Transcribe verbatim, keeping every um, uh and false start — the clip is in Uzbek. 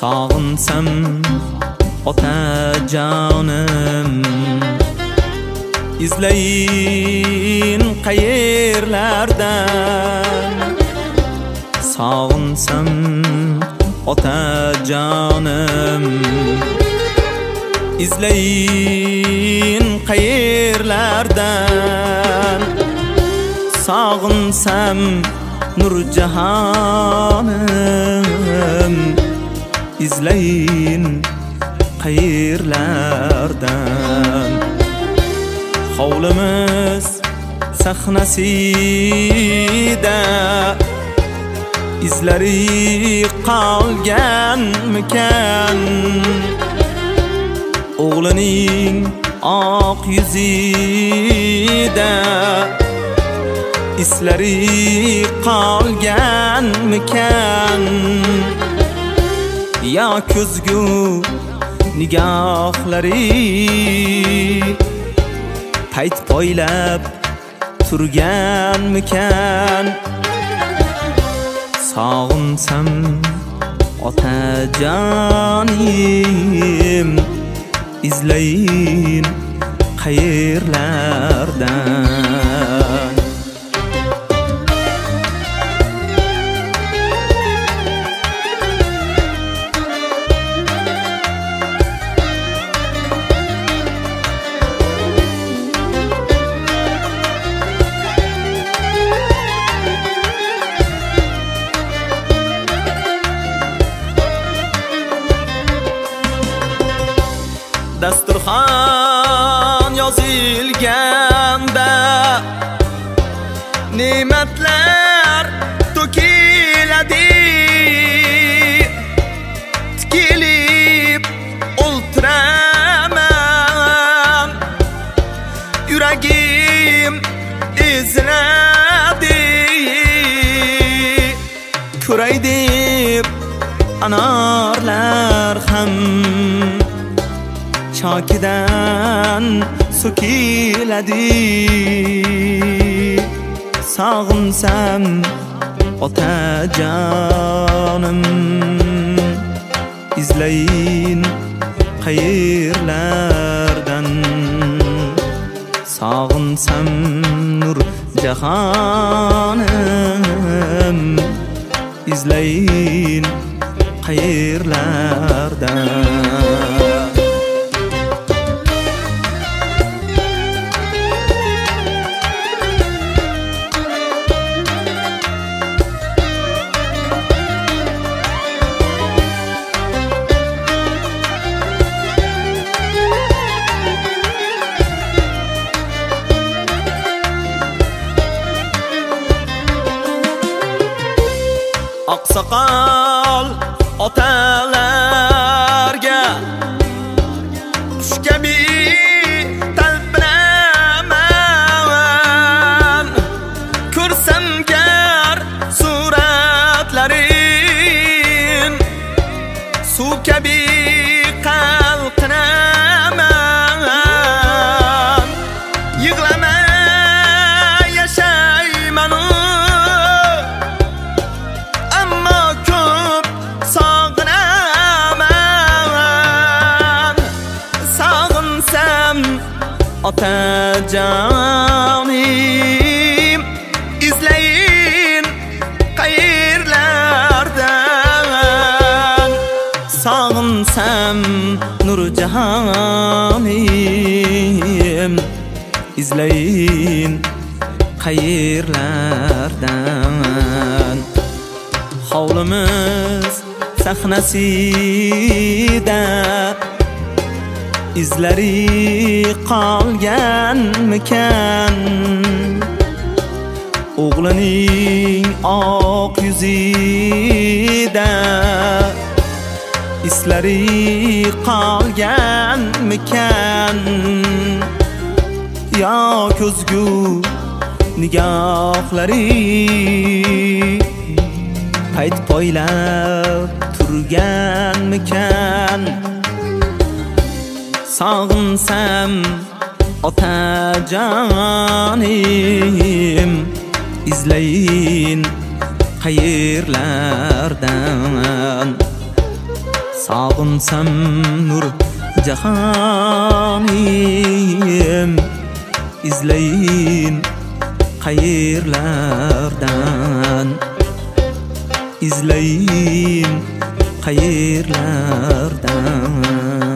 Sog'insam otajonim, izlayin qayerlardan. Sog'insam otajonim, izlayin qayerlardan. Sog'insam Nurjahonim, izlayin qayerlardan. Hovlimiz sahnasida izlari qolganmikan? O'g'lining oq yuzida izlari qolganmikan? Ya ko'zgu nigohlari payt poylab turganmikan? Sog'insam otajonim, izlayin qayerlardan. Dasturxon yozilganda ne'matlar to'kiladi. Tikilib o'ltiraman, yuragim eziladi. Ko'ray deb anorlar ham chokidan so'kiladi. Sog'insam otajonim, izlayin qayerlardan. Sog'insam Nurjahonim, izlayin qayerlardan. Oqsoqol otalarga qush kabi talpinaman. Ko'rsam gar suratlarin, suv kabi qalqinaman. Yig'lamay yashayman, otajonim, izlayin qayerlardan. Sog'insam Nurjahonim, izlayin qayerlardan. Hovlimiz sahnasida izlari qolganmikan? O'g'lining oq yuzida izlari qolganmikan? Ya ko'zgu nigohlari payt poylab turganmikan? Sog'insam otajonim, izlayin qayerlardan. sog'insam nur jahonim izlayin qayerlardan izlayin qayerlardan